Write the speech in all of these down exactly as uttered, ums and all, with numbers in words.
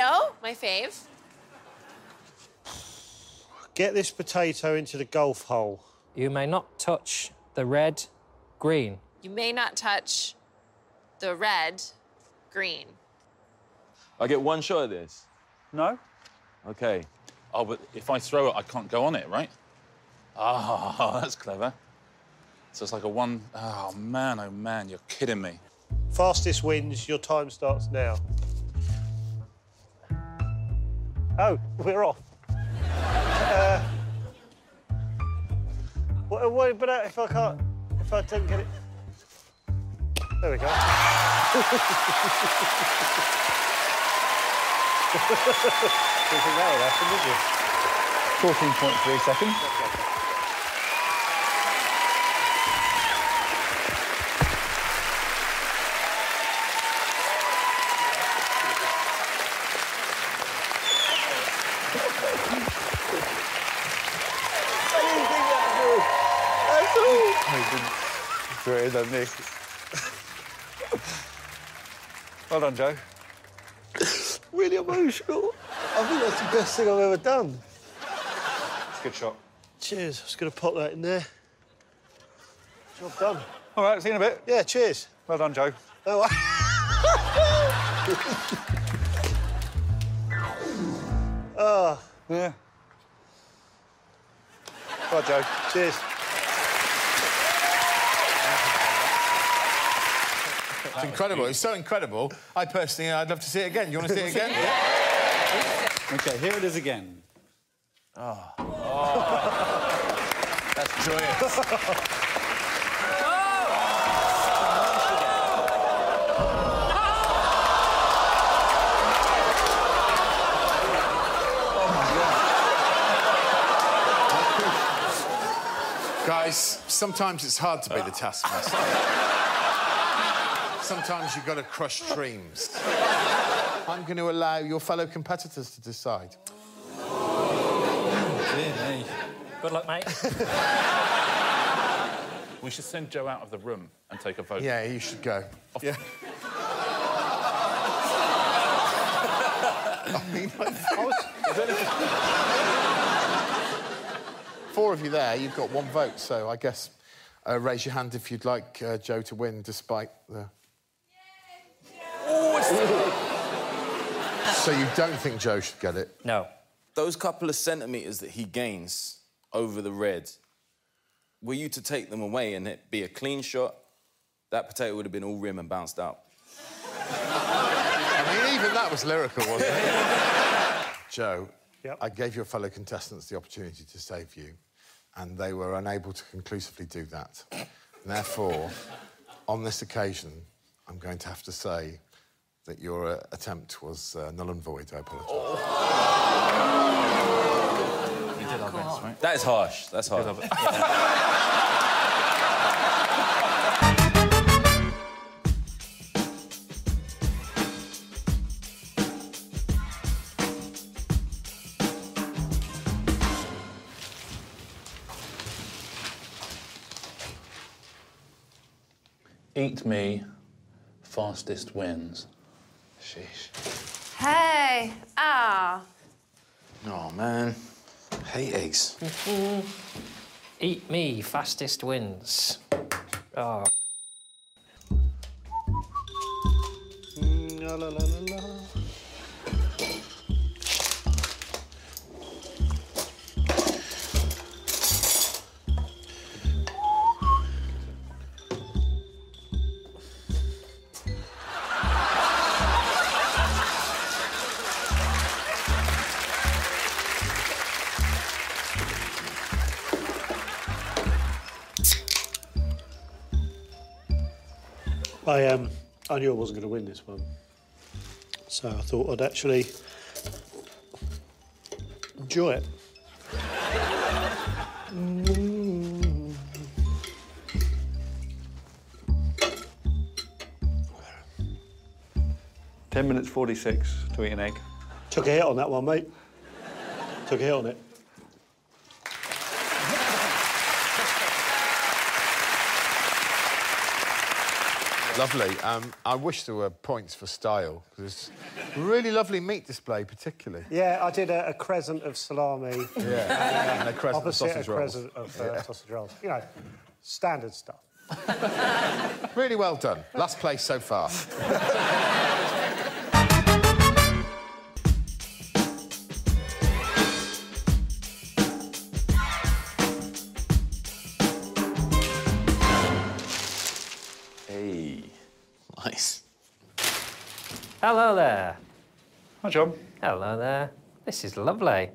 potato, my fave. Get this potato into the golf hole. You may not touch the red, green. You may not touch the red, green. I get one shot at this? No. OK. Oh, but if I throw it, I can't go on it, right? Oh, that's clever. So it's like a one... Oh, man, oh, man, you're kidding me. Fastest wins. Your time starts now. Oh, we're off. uh, what, what about if I can't... If I don't get it... There we go. Didn't think that would happen, did you? fourteen point three seconds. I didn't think that through. That's all. I didn't throw it in, didn't he? Well done, Joe. Really emotional. I think that's the best thing I've ever done. It's a good shot. Cheers. I was going to pop that in there. Job done. All right, see you in a bit. Yeah, cheers. Well done, Joe. Oh, oh. Yeah. Well, Joe. Cheers. It's incredible. It's so incredible. I personally, I'd love to see it again. You want to see it again? OK, here it is again. Oh. Oh. That's joyous. Guys, sometimes it's hard to be the taskmaster. Sometimes you've got to crush dreams. I'm going to allow your fellow competitors to decide. Really? Good luck, mate. We should send Joe out of the room and take a vote. Yeah, you should go. Off. Yeah. I mean, I Four of you there, you've got one vote, so I guess uh, raise your hand if you'd like uh, Joe to win, despite the... So you don't think Joe should get it? No. Those couple of centimetres that he gains over the red, were you to take them away and it be a clean shot, that potato would have been all rim and bounced out. I mean, even that was lyrical, wasn't it? Joe, yep. I gave your fellow contestants the opportunity to save you, and they were unable to conclusively do that. And therefore, on this occasion, I'm going to have to say that your uh, attempt was uh, null and void. I apologise. Oh. We did our best, right? That is harsh. That's harsh. Eat me, fastest wins. Sheesh. Hey, ah. Oh, man. I hate eggs. Eat me, fastest wins. Oh. Mm, la, la, la, la. I, um, I knew I wasn't going to win this one, so I thought I'd actually enjoy it. Mm. ten minutes forty-six to eat an egg. Took a hit on that one, mate. Took a hit on it. Lovely. Um, I wish there were points for style, because it's a really lovely meat display, particularly. Yeah, I did a, a crescent of salami. Yeah, and a crescent of Opposite sausage a rolls. crescent of uh, yeah. sausage rolls. You know, standard stuff. Really well done. Last place so far. Hey, nice. Hello there. Hi, John. Hello there. This is lovely.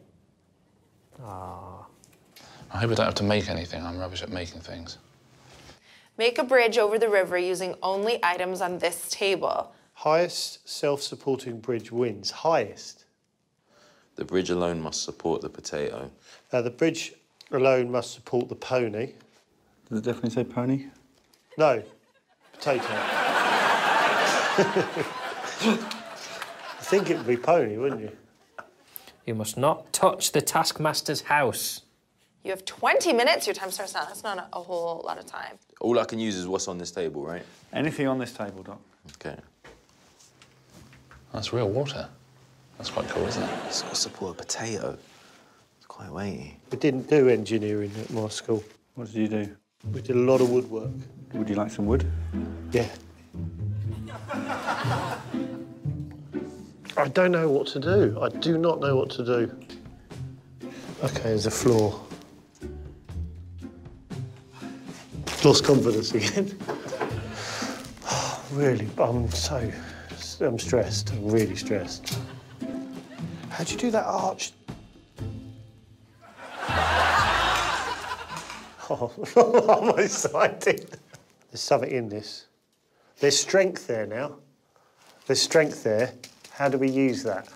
I hope I don't have to make anything. I'm rubbish at making things. Make a bridge over the river using only items on this table. Highest self-supporting bridge wins. Highest. The bridge alone must support the potato. Uh, the bridge alone must support the pony. Does it definitely say pony? No, potato. I think it would be pony, wouldn't you? You must not touch the taskmaster's house. You have twenty minutes. Your time starts now. That's not a, a whole lot of time. All I can use is what's on this table, right? Anything on this table, Doc? Okay. That's real water. That's quite cool, isn't it? It's got to support a potato. It's quite weighty. We didn't do engineering at my school. What did you do? We did a lot of woodwork. Would you like some wood? Yeah. I don't know what to do. I do not know what to do. OK, there's a floor. Lost confidence again. Really, I'm so... I'm stressed. I'm really stressed. How'd you do that arch? Oh, I'm excited. There's something in this. There's strength there now. There's strength there. How do we use that?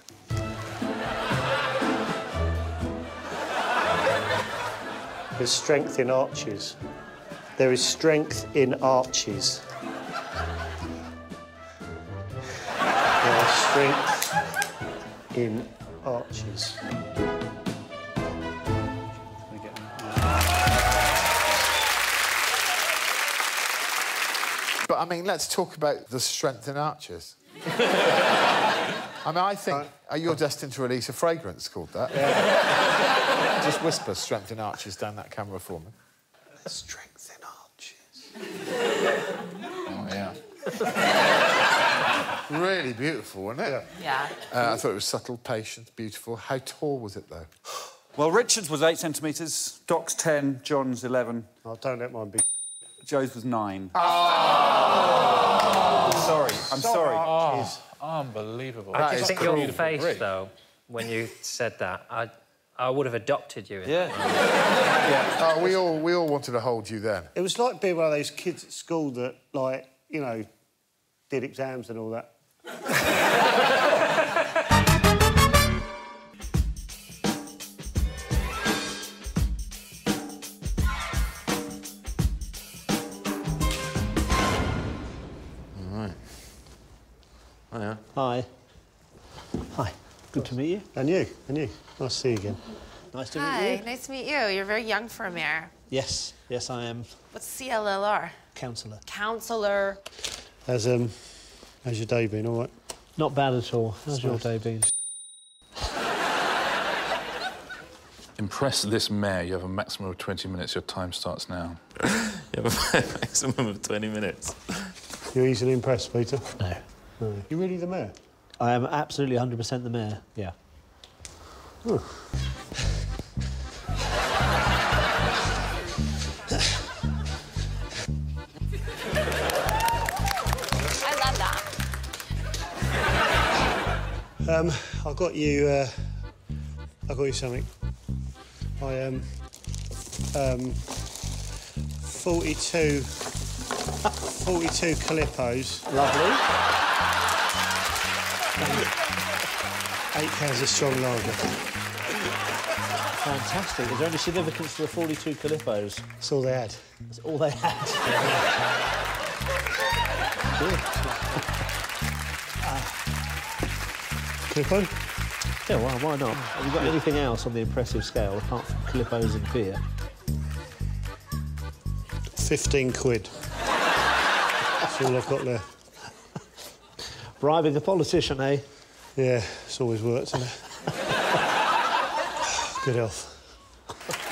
There's strength in arches. There is strength in arches. There is strength in arches. But, I mean, let's talk about the strength in arches. I mean, I think uh, you're destined to release a fragrance called that. Yeah. Just whisper strength in arches down that camera for me. Strength in arches. Oh, yeah. Really beautiful, wasn't it? Yeah. Uh, I thought it was subtle, patient, beautiful. How tall was it, though? Well, Richard's was eight centimetres, Doc's ten, John's eleven, Oh, don't let mine be... Joe's was nine. Oh! I'm sorry, I'm sorry. Arches. Unbelievable. I That just is think cool. your face, Bridge. though, when you said that, I, I would have adopted you. In Yeah. Yeah. Oh, we all we all wanted to hold you then. It was like being one of those kids at school that, like, you know, did exams and all that. Oh, yeah. Hi. Hi. Good to meet you. And you, and you. Nice to see you again. Nice to meet Hi, you. nice to meet you. You're very young for a mayor. Yes, yes, I am. What's C L L R? Councillor. Counselor. How's, um, how's your day been, all right? Not bad at all. How's That's your nice. day been? Impress this mayor. You have a maximum of twenty minutes. Your time starts now. You have a maximum of twenty minutes. You're easily impressed, Peter? No. No. You're really the mayor? I am absolutely one hundred percent the mayor, yeah. Oh. I love that. Um, I got you, uh, I got you something. I, um, um, forty-two, forty-two Calippos. Lovely. Eight cans of strong lager. Fantastic. Is there any significance to the forty-two Calippos? That's all they had. That's all they had. Calippo? Yeah, well, why not? Have you got anything else on the impressive scale apart from Calippos and beer? Fifteen quid. That's all I've got there. Bribing a politician, eh? Yeah, it's always worked, isn't it? Good health.